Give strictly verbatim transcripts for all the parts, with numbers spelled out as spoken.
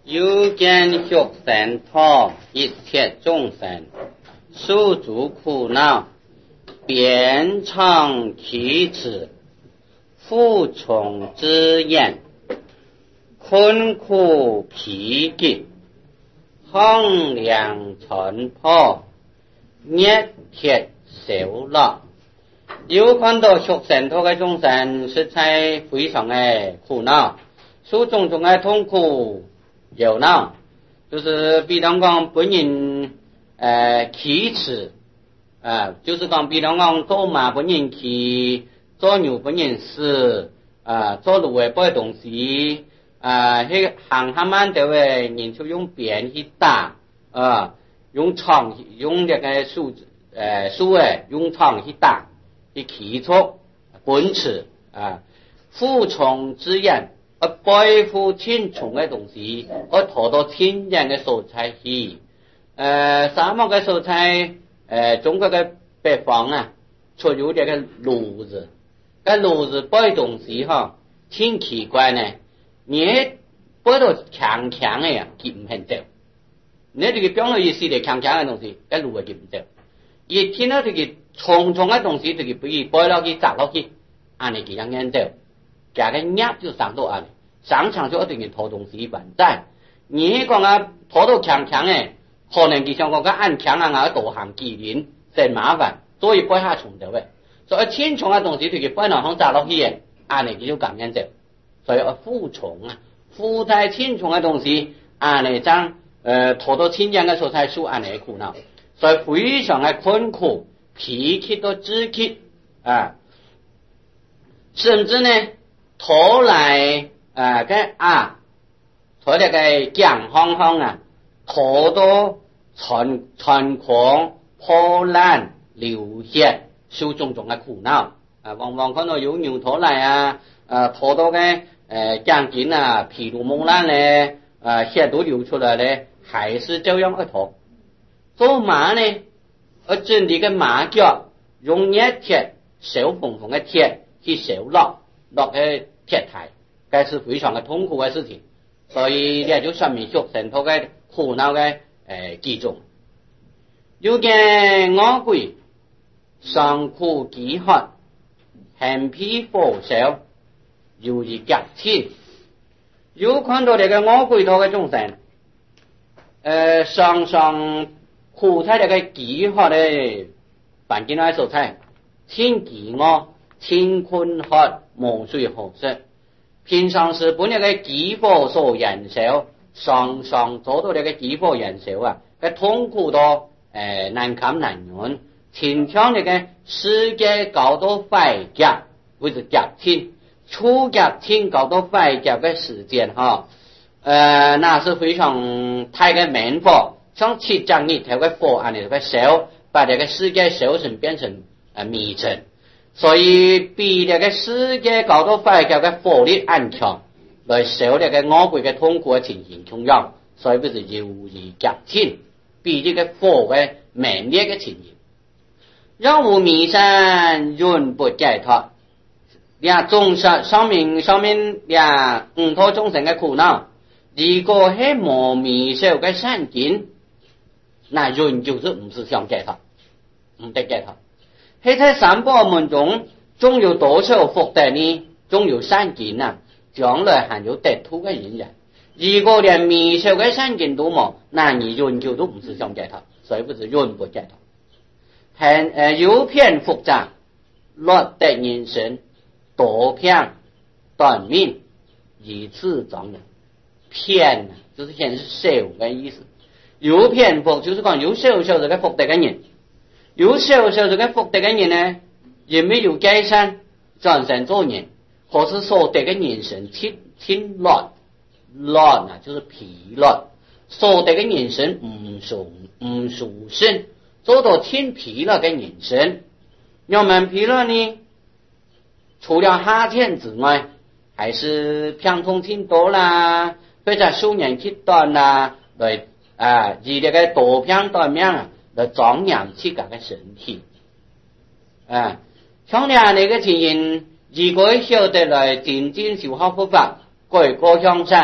有见学生讨一切众生，受诸苦恼，遍尝其耻，复从之言，困苦疲极，衡量尘破，热铁受乐。有看到学生讨嘅众生实在非常嘅苦恼，受种种嘅痛苦忧恼，就是比方讲本人呃启齿啊，就是讲比方讲做马本人去做牛本人死啊，做路嘅背东西啊，迄行下慢的诶人就用鞭去打啊，用枪用这个树呃树诶用枪去打去起错本齿啊，负从之言。而背负天重嘅东西，而拖到天然嘅素材去。呃，沙漠嘅素材，呃，中國嘅北方啊，出有這個爐子，個爐子背東西哈，挺奇怪呢。你背到強強嘅呀，佢唔肯走。你這個表露意思嚟強強嘅東西，個爐啊佢唔走。而聽到這個重重嘅東西，這個不如背落去砸落去，按你佢樣樣走。假個壓就上到啊，上場就一定要拖東西還債。你講啊，拖到強強誒，可能佢想講個按強啊，我導航機靈，真麻煩，所以背下重就喂。所以天重嘅東西，佢背落向砸落去嘅，按你佢就咁樣走。所以啊，負重啊，負太天重嘅東西，按你將誒拖到天然嘅素材數，按你苦惱，所以非常嘅困苦，脾氣都支氣啊，甚至呢。拖來啊個啊，拖嚟個強行行啊，拖到殘殘狂破爛流血，受種種嘅苦惱啊！往往看到有牛拖來啊，啊拖到個誒鋼筋啊，皮如蒙爛咧，啊血都流出來咧，還是這樣去拖。做馬呢，而整理個馬腳，用一鐵手縫縫嘅鐵去手落。落去鐵台，這是非常的痛苦的事情，所以呢就說明學生討嘅苦惱嘅誒幾種。有嘅餓鬼上苦飢渴，寒皮火燒，猶如夾天。有看到這個餓鬼討嘅眾生，誒上上苦在這個飢渴的環境內所在，天飢餓。天困渴，無水可食。平常時本來嘅飢火所燃燒，常常做到呢個飢火燃燒啊，嘅痛苦到誒難堪難忍。天窗呢個世界搞到快夾，或者夾天，初夾天搞到快夾嘅時間哈，誒那是非常大嘅猛火，像七張一條嘅火按呢個燒，把呢個世界燒成變成誒迷塵。所以比這個世界搞到快叫嘅火力暗強，來受這個餓鬼嘅痛苦嘅情形同樣，所以不是猶如夾天，比這個火嘅猛烈嘅情形。若無迷山永不解脫，呀眾生上面上面呀五套眾生嘅苦惱，如果係無迷受嘅善根，那永就是唔是想解脫，唔得解脫。喺在三寶門中，總有多少福德呢？總有善根啊，將來還有得土嘅人人。如果連迷受嘅善根都冇，那你永久都唔是想解脫，所以不是永不解脫。很誒有片複雜，落得人生多片短命，以次長人。片就是顯示少嘅意思，有片福就是講有少少這個福德嘅人。有少少這個福德嘅人呢，也沒有改善轉生做人，或是所得嘅人生天天落落啊，就是疲落，所得嘅人生唔舒唔舒適，做到天疲落嘅人生。我們疲落呢，除了夏天之外，還是偏痛挺多啦，或者數年極短啦，來啊，以這個多偏短命啊。來壯養自己嘅身體，啊！像呢你嘅情形，如果曉得來漸漸修好佛法，改過向善，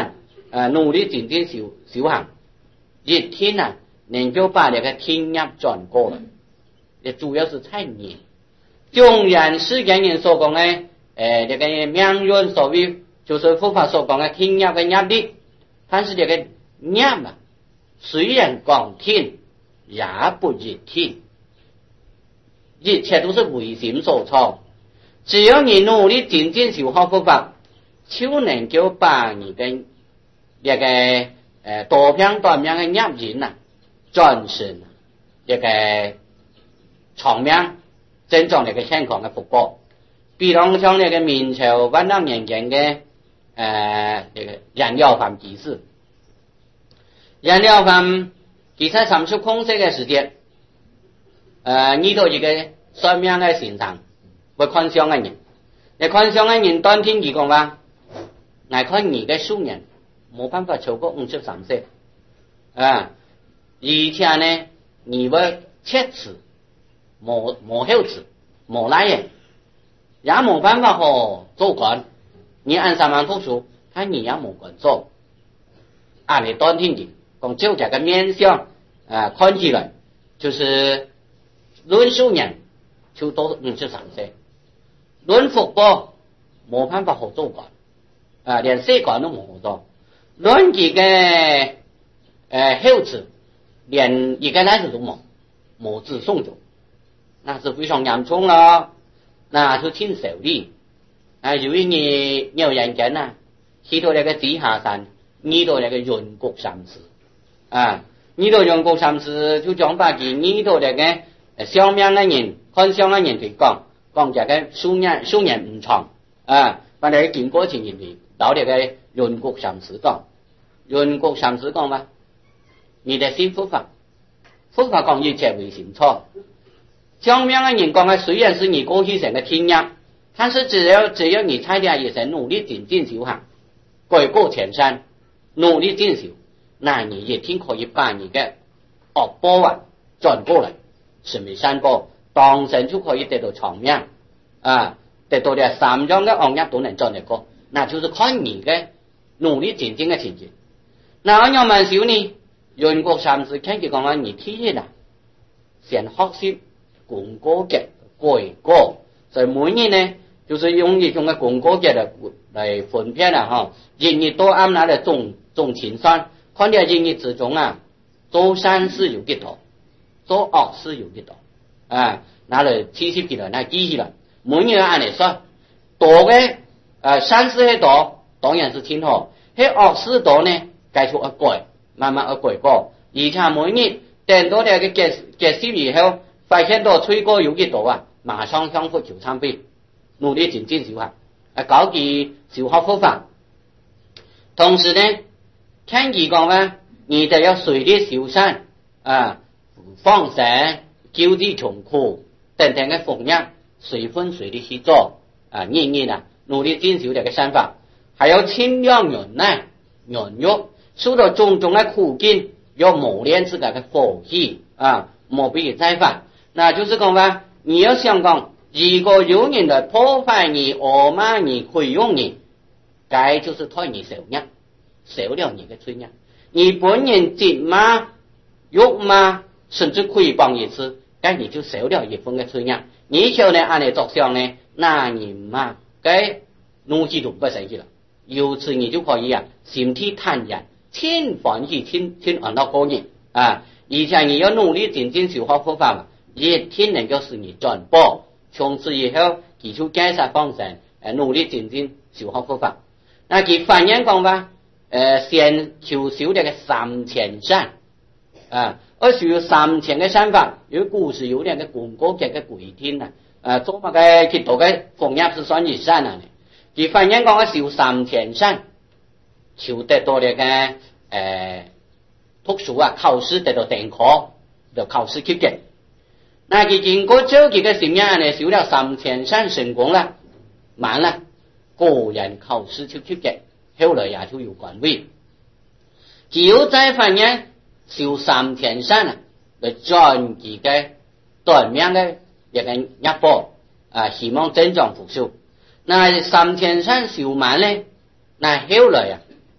啊努力精進修修行，一天啊能夠把這個天業轉過來，也主要是太年。縱然世間人所講嘅誒這個命運所謂，就是佛法所講嘅天業嘅業力，但是這個業啊，雖然講天，也不一天，一切都是唯心所創。只要你努力精進修學佛法，就能夠把你嘅這個誒多片短命嘅業緣啊，轉成這個長命真正這個健康嘅福報。比方像那個明朝萬歷年間嘅誒這個楊耀藩居士，楊耀藩佢在三十空息嘅時間，誒遇到一個算命嘅先生，會看相嘅人，你看相嘅人當天佢講話，我看你嘅壽年冇辦法超過五十三歲，啊，而且呢，你會切齒，冇冇後齒，冇來人，也冇辦法好做官，你按三萬讀書，看你也冇官做，按你當天嘅講就這個面相啊，看起來就是論壽年就都五十三歲，論福報冇辦法好做官，啊，連細官都冇好做。論佢嘅誒後嗣，連一個來子都冇，冇子送走，那是非常嚴重咯。那就挺受力。啊，由於你有人講啊，去到那個紫霞山，遇到那個雲谷三師，啊，遇到雲谷三師就講把佢遇到那個相命嘅人，看相嘅人嚟講，講這個壽年壽年唔長，啊，把那個經過情形嚟到那個雲谷三師講。雲谷三師講嘛，你的信佛法，佛法講一切唯心錯。相命嘅人講嘅雖然是你過去成嘅天業，但是只要只要你差點一生努力精進修行，改過遷善，努力進修，那你一定可以把你嘅惡報啊轉過來，成為善報，當生就可以得到長命啊，得到嘅三種嘅惡業都能轉得過，那就是看你嘅努力精進嘅情形。那我要問少呢，雲谷三師聽佢講話，你聽啦，先學習功過嘅改過，所以每年呢，就是用一種嘅功過嘅嚟嚟分辨啦，哈，一日都啱拿嚟種種青山，看啲一日之中啊，做善事有幾多，做惡事有幾多，啊，拿嚟七十幾來，拿記起來，每年按嚟說，多嘅誒善事係多，當然是挺好，喺惡事多呢，繼續一改，慢慢一改過，而且每年等到呢個結結束以後，發現到吹過有幾多啊，馬上向佛求懺悔，努力精進修行，啊，搞佢修學佛法。同時呢，聽佢講啊，你就要隨力修善啊，放生、救濟窮苦等等嘅奉業，隨分隨力去做啊，日日啊努力進修這個善法，還有清涼忍耐、忍辱，受到種種嘅苦境，要磨練自己嘅福氣啊，莫俾佢再犯。那就是講話，你要想講，如果有人來破壞你、惡罵你、毀用你，該就是替你受業，受了你的罪業。你本人責罵、辱罵，甚至誹謗一次，該你就受了一份的罪業。你曉得按你作相呢，那你嘛該怒氣就不生氣了。由此你就可以啊，心體坦然，千歡喜，千千安樂過日啊！而且你要努力精進修學佛法嘛。一天能夠使你轉報，從此以後佢就改善方向，誒努力精進修學佛法。那佢反言講話，誒先求修這個三千善，啊，而修三千個善法，有故事有兩個功過嘅嘅規定啦，啊，做乜嘅去讀嘅奉業是算一善啊？佢反言講嘅修三千善，求得到呢個誒讀書啊，考試得到定考，就考試及格。那佢經過周幾個心眼呢，修了三千善成功了，滿了，果然考試就及格，後來也就有官位。佢又再反映修三千善啊，來轉佢嘅短命嘅一個業報啊，希望增長福壽。那三千善修滿呢，那後來啊，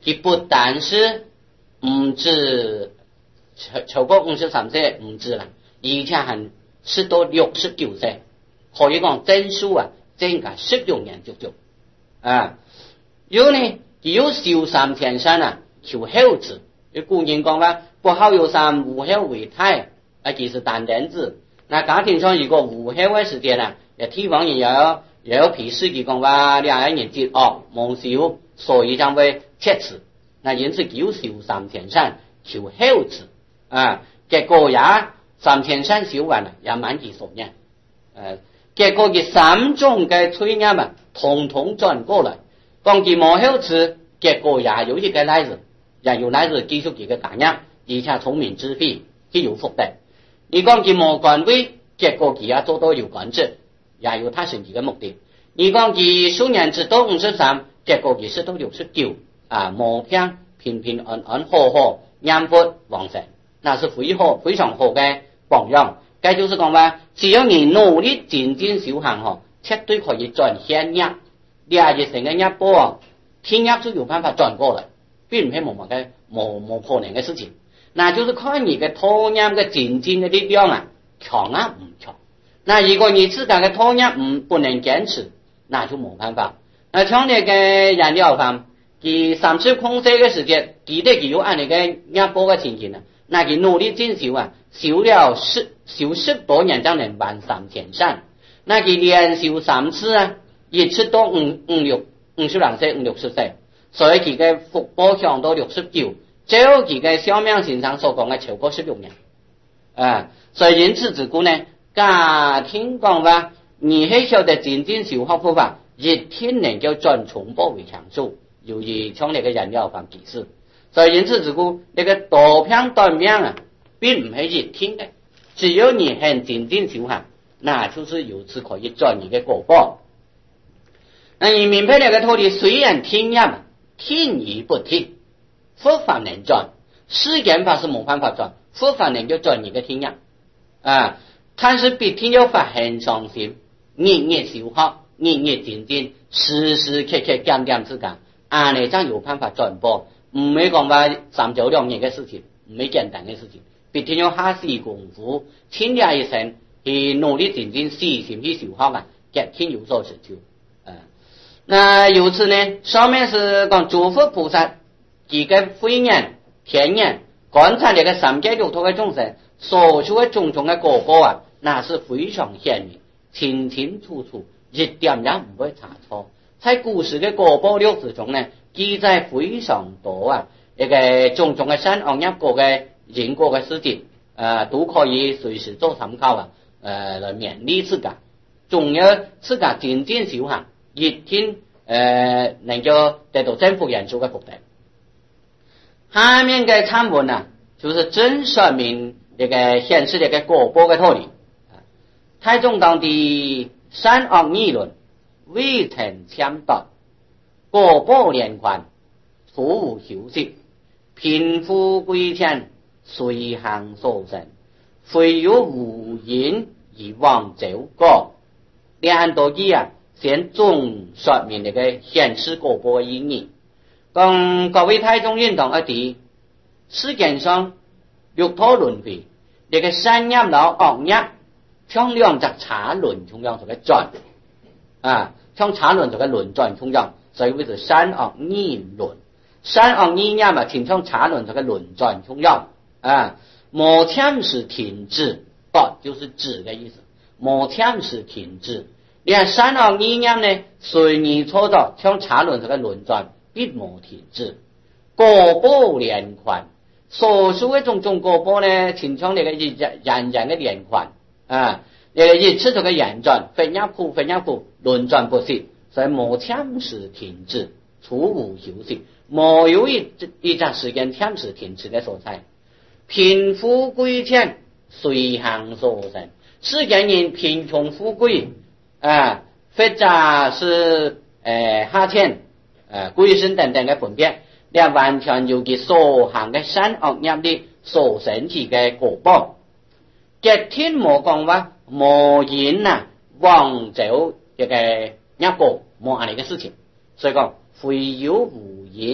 佢不但是唔止超超過五十三歲唔止啦，而且係是到六十九歲，可以講整數啊，增加十六年足足啊。有呢，有小三天生啊，求後字，有古人講話不好有三，無後為泰啊，其實單人字。那家庭上如果無後嘅時間啊，有地方人有也有批示佢講話兩個人節哦冇少，所以將會切詞。那因此有小三天生求後字啊，結果也三天生小完啦，也滿幾十年。誒，結果佢三種嘅催業啊，統統轉過來。講佢冇後字，結果也有一個例子，也有例子繼續佢嘅家業，而且聰明智慧，佢有福德。你講佢冇官位，結果佢也做到有官職，也有他神奇嘅目的。你講佢數年至到五十三，結果佢是到六十九啊，冇聽平平安安好好，幸福旺盛，那是非好非常好嘅榜樣。這就是講話，只要你努力精進修行嗬，絕對可以轉現業。廿日成嘅一波，天業就有辦法轉過來，並唔係冇乜嘅冇冇可能嘅事情。那就是看你嘅托業嘅精進嘅力量啊，強啊唔強。那如果你自己嘅托業唔不能堅持，那就冇辦法。那像你嘅燃料方，佢三次空勢嘅時間，記得佢有按你嘅一波嘅情形啊，那佢努力進修啊，修了十修十多年才能完三天山。那佢連修三次啊。一直到五五六五十兩歲五六十歲，所以佢嘅福報上到六十九，最後佢嘅小命先生所講嘅超過十六年，啊，所以因此之故呢，家聽講話，你係曉得精進修學方法，一天能夠轉重播為強數，由於從那個燃料方其實，所以因此之故，那個多片短命啊，並唔係一天嘅，只要你很精進修行，那就是由此可以轉你嘅果報。那你明白那個道理，雖然聽業聽而不聽，佛法能轉，世間法是冇辦法轉，佛法能夠轉你嘅聽業啊。但是比聽業法很傷心，日日修學，日日精進，時時刻刻檢點自己，安尼才有辦法轉播，唔係講話三九兩年嘅事情，唔係簡單嘅事情。比聽業下時功夫，千日一生去努力精進，細心去修學啊，極天有所成就。那由此呢，上面是講諸佛菩薩幾個慧眼天眼觀察這個三界六道的眾生所受的種種的果報啊，那是非常顯明清清楚楚，一點也唔會差錯。在古時的果報六之中呢，記載非常多啊，一個種種的善惡業果的因果的事情，呃，都可以隨時做參考啊，呃，來勉勵自己，仲有自己精進修行。一天呃能夠得到正福人數嘅福德。下面嘅參文啊，就是真說明這個顯示這個果報嘅道理。太宗講的善惡議論，未曾참斷，果報連環，所無休息，貧富貴賤，隨行所生，非有無因而往走過。兩道義啊。先總說明那個顯示果報的意義。講各位太宗認同一啲，世間上六道輪迴，那個善業老惡業，像兩隻茶輪同樣做嘅轉，啊，像茶輪做嘅輪轉同樣，所以為是善惡議輪。善惡議業嘛，挺像茶輪做嘅輪轉同樣，啊，冇참時停止，不就是止的意思，冇참時停止。你看善惡議業呢，隨你操作，像茶輪這個輪轉，必無停止。果報連環，所受的種種果報呢，親像那個人人的連環啊，那個一次這個延轉，分一苦分一苦，輪轉不息，所以無참時停止，處無休息，沒有一一段時間참時停止的所在。貧富貴賤，隨行所生，世間人貧窮富貴。啊，或者是呃下賤、呃貴身等等嘅分別，你完全由佢所行嘅善惡業力所生起嘅果報。極天冇講話冇因啊，往走一個業果冇安尼嘅事情，所以講非有無因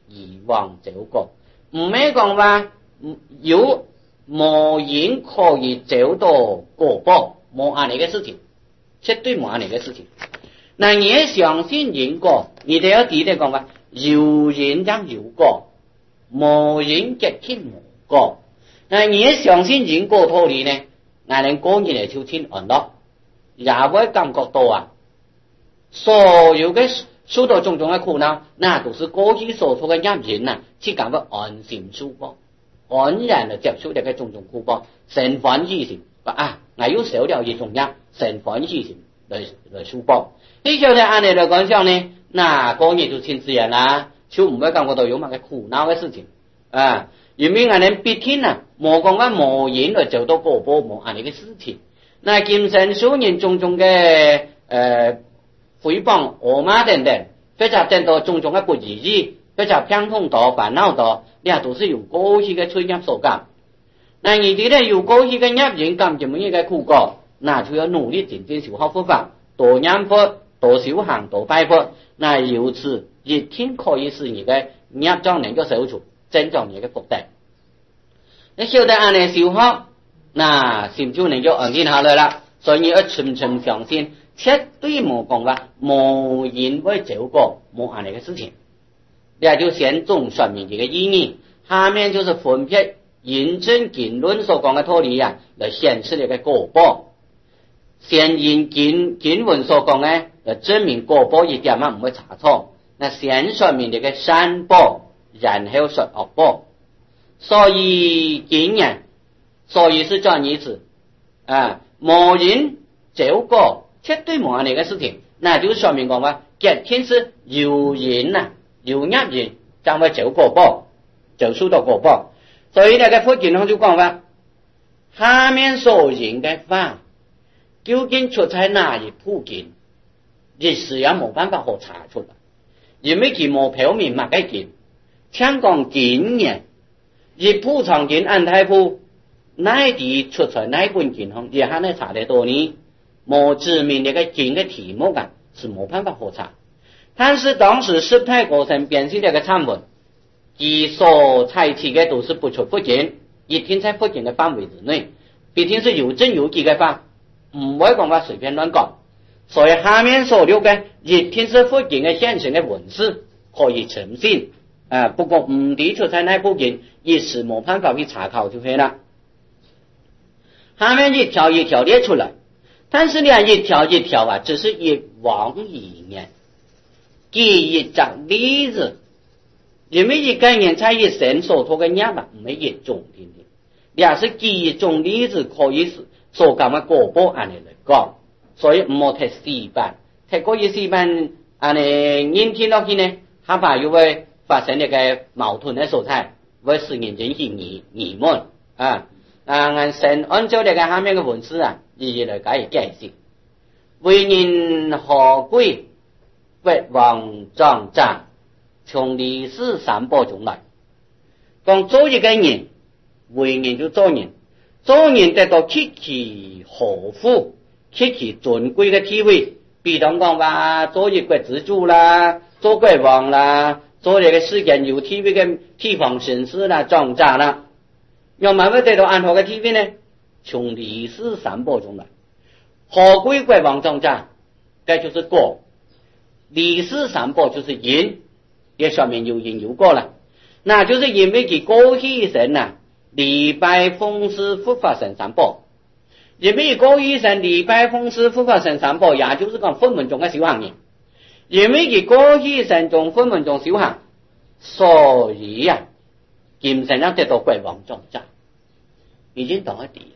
以往走過，唔係講話有冇人可以走到果報，冇安尼嘅事情，絕對冇安尼嘅事情。那你也相信因果，你哋要記得講話，有因將有果，冇因極天冇果。那你也相信因果道理呢，那人過日嚟就天安樂，也會感覺到啊，所有嘅受到種種嘅苦惱，那都是過去所做嘅業因啊，去感覺安心受報，安然地接受呢個種種苦報，成歡喜心，話啊，我要受了一種業，成歡喜心來來受報。呢個咧按你嚟講上呢，那過日就天自然啦，就唔會感覺到有乜嘅苦惱嘅事情啊。因為我哋必天啊，冇講話冇人來做到果報，冇安尼嘅事情。那今生數年種種嘅誒誹謗、惡罵等等，或者等到種種嘅不如意，或者偏痛多、煩惱多，呢下都是由過去嘅罪業所感。那你哋咧由過去嘅業因感咁樣嘅苦果，那就要努力精進修學佛法，多念佛、多修行、多拜佛，那由此一天可以使你嘅業障能夠消除，增長你嘅福德。你曉得按你修學，那心就能夠安定下來啦。所以你要深深相信，絕對冇講話冇因會走過冇安尼嘅事情。你就先總說明這個意義，下面就是分別印證經論所講嘅道理啊，來顯示呢個果報。先引經經文所講呢，來證明果報一點啊唔會差錯。那先說明這個善報，然後說惡報。所以經驗，所以是這樣意思啊，冇人走過絕對冇安尼嘅事情，那就說明講話，極天是有人啊，有業因將會走果報，就受到果報。所以呢個佛經上就講話，下面所言嘅話，究竟出在哪一部經，歷史也冇辦法可查出來，因為佢冇表明乜嘅經，聽講經驗。以普常經安太部哪啲出在哪本經上，也還能查得到呢？冇指明那個經的題目啊，是冇辦法可查。但是當時十太高僧編寫這個參文，其所採取的都是不出佛經，一定在佛經的範圍之內，必定是有證有據的法，唔會講話隨便亂講。所以下面所留的一定是佛經的現成的文字，可以誠信。啊，不過唔抵觸在那部經，一時冇辦法去查考就可以了。下面一條一條列出來，但是呢一條一條啊，只是一往一念，舉一張例子，因為一概念在一生所托嘅業啊，唔係一種的，也是舉一種例子可以所講嘅果報安尼嚟講，所以唔好睇死板，睇過一死板安尼念聽落去呢，害怕又會發生呢個矛盾的所在，會使人引起疑疑問啊！啊，按先按照呢個下面嘅文字啊，一一來加以解釋。為人何貴，國王壯贊，從歷史三寶中來。講做一個人，為人就做人，做人得到極其何福、極其尊貴嘅地位，比如講話做一國之主啦，做國王啦。做這個世間有地位嘅地方紳士啦、壯贊啦，要慢慢得到安好嘅地位呢？從歷史三寶中來，何貴國王壯贊，這就是果；歷史三寶就是因，也說明有因有果了。那就是因為佢過去一生啊，禮拜奉事護法神三寶，因為過去一生禮拜奉事護法神三寶，也就是講佛門中嘅修行人。因為佢過去生中佛門中修行，所以啊，今生要得到國王壯贊，已經到一啲。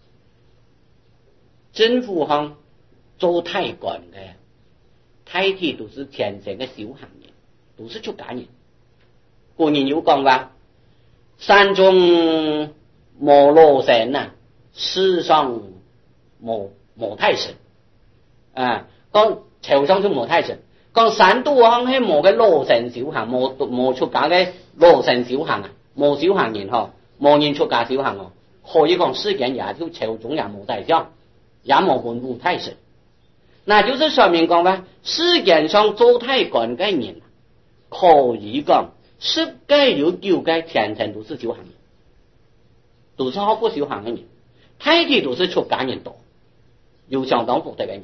政府上做太官嘅，太體都是天生嘅修行人，都是出家人。古人有講話，山中無羅神啊，世上無無太神啊，講朝上就無太神。講山都行係冇嘅羅神修行，冇冇出家嘅羅神修行啊，冇修行人嗬，冇人出家修行哦。可以講世間也就朝中也冇大將，也冇文武太神。那就是說明講話，世間上做太官嘅人，可以講十界有九界天天都是修行人，都是好不修行的人，太地都是出家人多，有相当福德的人。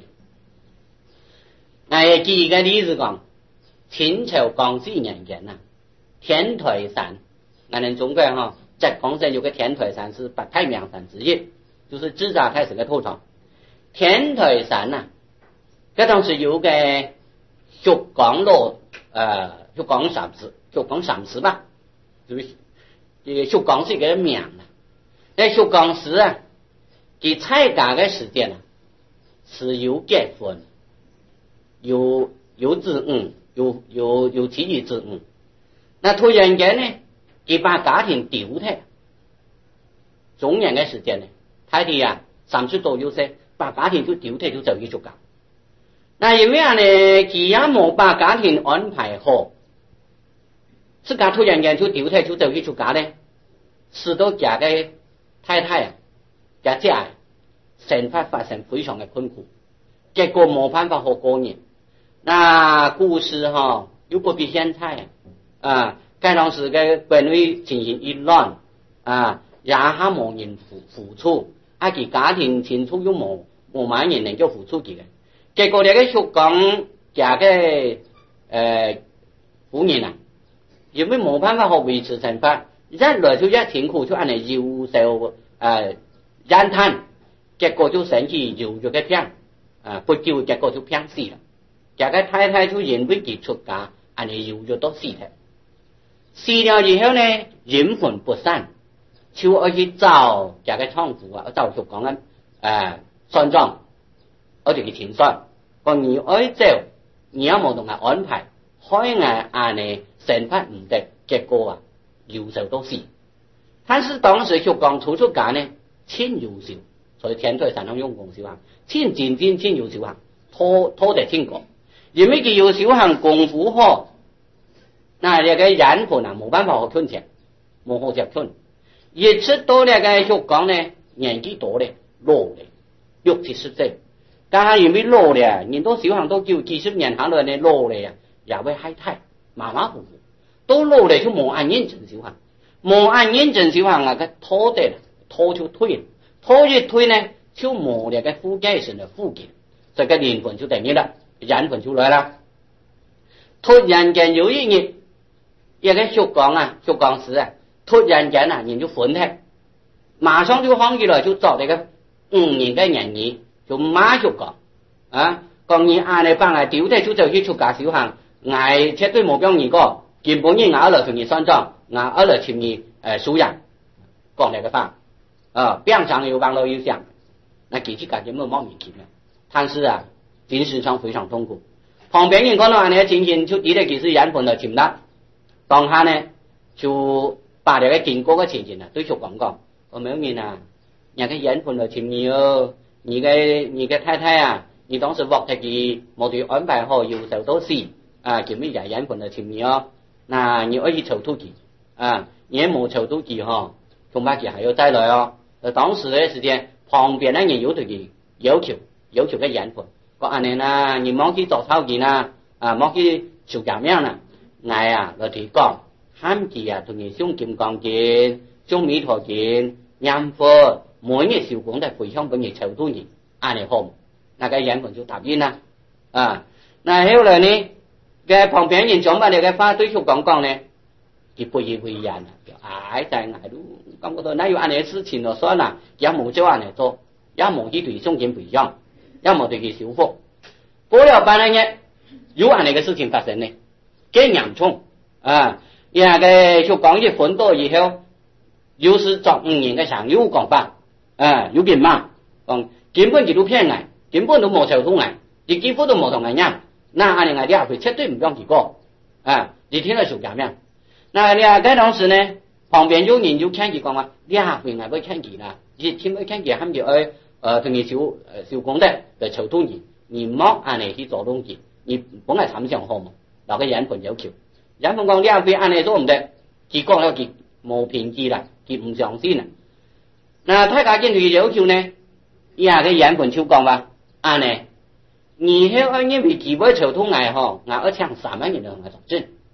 我举一个例子讲，清朝光绪年间呐，天台山，我们中国哈，在广州有个天台山是八太名山之一，就是自打开始的土场。天台山呐，这当时有个旭光路，呃，旭光禅师，旭光禅师吧，就是这个旭光是一个名啦。那旭光师啊，给采家的时间啊，是有结婚，有有子女，有有有妻儿子女。那突然间呢，给把家庭丢掉，中年的时间呢，太太啊三十多有岁，把家庭就丢掉，就走去出家。那因为啊呢，佢也冇把家庭安排好，自家突然间就丢掉，就走去出家呢，使到家嘅太太啊，家家生活发生非常的困苦，结果冇办法好過年。那故事哈、哦，又不比現在啊，該當時嘅社會情形一亂啊，也下冇人付付出，啊佢家庭清楚又冇冇乜人能夠付出佢嘅。結果呢個旭光家嘅誒婦人啊，因為冇辦法好維持生活，一來就一辛苦就按嚟腰受誒怨嘆，結果就生起腰肉嘅病，啊不久結果就病死啦。家嘅太太就因為佢出家，按嚟腰肉都死咗。死了以後呢，陰魂不散，就要去找家嘅丈夫啊，找旭光嘅誒算賬，我哋嘅錢算。講你愛走，你有冇同佢安排？開眼按你生活唔得，結果啊，優秀都死。但是當時旭光初出家呢，欠優秀，所以天台山上用功修行，欠真正欠優秀行，拖拖得天過。因為佢優秀行功夫好，那呢個人盤啊冇辦法好吞錢，冇好食吞。一直到呢個旭光呢，年紀多咧，老咧，六七十歲。但係因為老咧，人都修行都叫幾十年下來呢，老咧也會害太馬馬虎虎，都老咧就冇按認真修行，冇按認真修行啊，佢拖得啦，拖就退，拖一退呢，就冇呢個副界神嘅副界，所以個靈魂就等於啦，人魂就來啦。突然間有一日，一個旭光啊，旭光師啊，突然間啊，人就昏咗，馬上就放起來就找呢個五年嘅人兒。就馬旭光啊，講你按你幫佢丟低就走去出家修行，我絕對冇講你個，根本你我來同你算賬，我來請你誒收養，講呢個話啊，表上有網絡有相，那其實感覺冇莫名其妙，但是啊，精神上非常痛苦。旁邊人看到按呢情形，就覺得其實人本來潛得，當下呢就把呢個經過嘅情形啊對旭光講，我沒有面啊，人嘅人本來潛你哦。你嘅你嘅太太啊，你當時獲得佢冇對安排好，優秀都是啊，叫咩人人盤嚟前面哦。嗱，你可以籌到佢啊，你冇籌到佢嗬，恐怕佢還要再來哦。當時嘅時間，旁邊嘅人有對佢要求要求嘅人盤，講安尼啦，你莫去做抄件啦，啊莫去做咁樣啦，我啊來提講，喊佢啊同佢上金剛經、上彌陀經、念佛。每日受功都回向俾你籌到人，按你好，那個人們就答應啦。啊，那後來呢，嘅旁邊人講乜嘢嘅話對旭光講呢，佢不以為然啦，唉，但係都感覺到哪有按你事情就算啦，也冇照按你做，也冇去對上經回向，也冇對佢修復。過了半兩日，有按你嘅事情發生呢，更嚴重啊！那個旭光一奮鬥以後，又是十五年嘅上有講法。啊，有變嘛？講根本佢都騙我，根本都冇籌到我，你幾乎都冇同我講。那按你我啲佢絕對唔講幾個啊！你聽得熟咁樣？那你啊，嗰當時呢，旁邊有人就聽佢講話，你啊會係會聽佢啦，你聽唔聽佢喊佢誒誒同佢小誒小功德嚟籌到你，你莫按你去做東西，你本來諗上好嘛，嗱個人盤有橋，人盤講你啊會按你做唔得，佢講咗佢冇偏見啦，佢唔相信啦。那太家見佢要求呢，以下嘅人本就講話，啊呢，你喺安因為幾位籌通愛嗬，我要搶三萬人嘅我作證，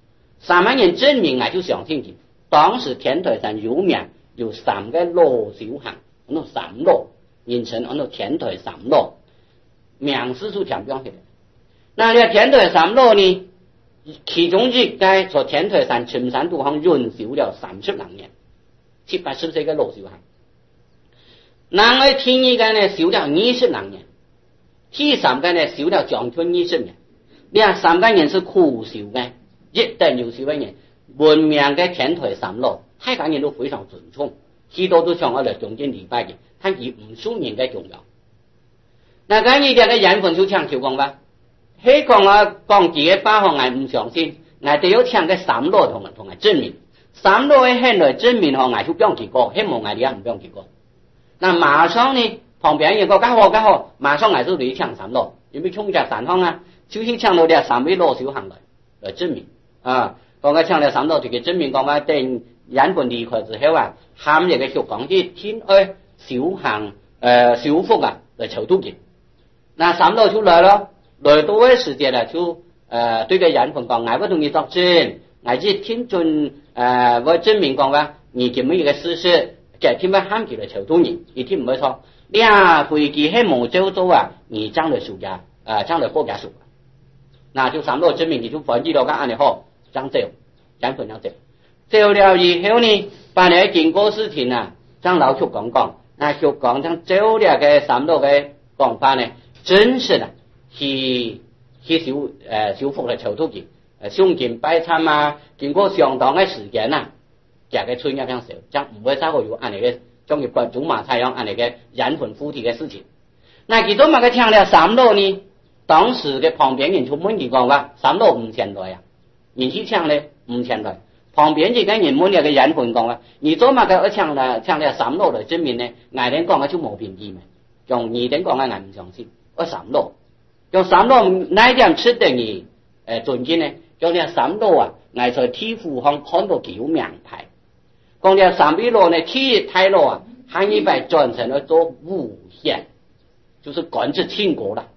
三万人证明啊就相信佢。當時天台山有名有三個羅小行，嗰度三羅，形成嗰度天台三羅，名師就強調起來。那呢天台三羅呢，其中一個在天台山青山道行潤修了三十零年，七八十歲嘅羅小行。那我天一個呢修了二十零年，第三個呢修了將近二十年，呢三個人是苦修嘅，一等有修嘅人。文明嘅天台三羅，大家人都非常尊重，許多都向我嚟中間禮拜嘅，睇佢唔數年嘅重要。嗱，咁呢啲嘅人份就強調講話，希講啊講自己八項係唔相信，我哋要聽嘅三羅同同埋證明，三羅嘅現來證明項我就講結果，希望我哋也唔講結果。嗱，馬上呢旁邊一個家伙家伙，馬上我就嚟聽三羅，有冇衝着三項啊？就是聽到啲三位羅小行來嚟證明啊。講嘅唱了三羅，就嘅證明講話，等日本離開之後啊，喊一個學講啲天愛小行誒小福啊嚟籌到嘅。那三羅就來咯，來到嘅時間啦，就誒對個日本講，我不同意作證，我只聽盡誒我證明講話，你咁樣一個事實，嘅天乜喊住嚟籌到人，你聽唔會錯。你啊回記喺毛州州啊，你將來數家誒將來國家數，那就三羅證明你就反映到個安尼好。將走，將分將走，走了以後呢，把你經過事情啊，將老叔講講，那叔講將走了嘅三羅嘅講法呢，真實啊，去去修誒修復嚟籌到嘅，誒上京拜參啊，經過相當嘅時間啊，夾嘅村一樣少，將唔會再會有安尼嘅將佢關中馬太陽安尼嘅人份附體嘅事情。那其中嘛個聽了三羅呢，當時嘅旁邊人就問佢講話，三羅唔前來啊。人去唱咧唔前來，旁邊這個人問了個人份講啊，你做乜嘅一唱啦唱了三羅來證明呢？外人講嘅就冇便宜咩？用二人講嘅我唔相信，我三羅，用三羅哪點出得你誒尊敬呢？用呢三羅啊，我在天府上看到佢有名牌，講呢三位羅呢，天太羅啊，還一擺轉成了做五縣，就是管制天國啦。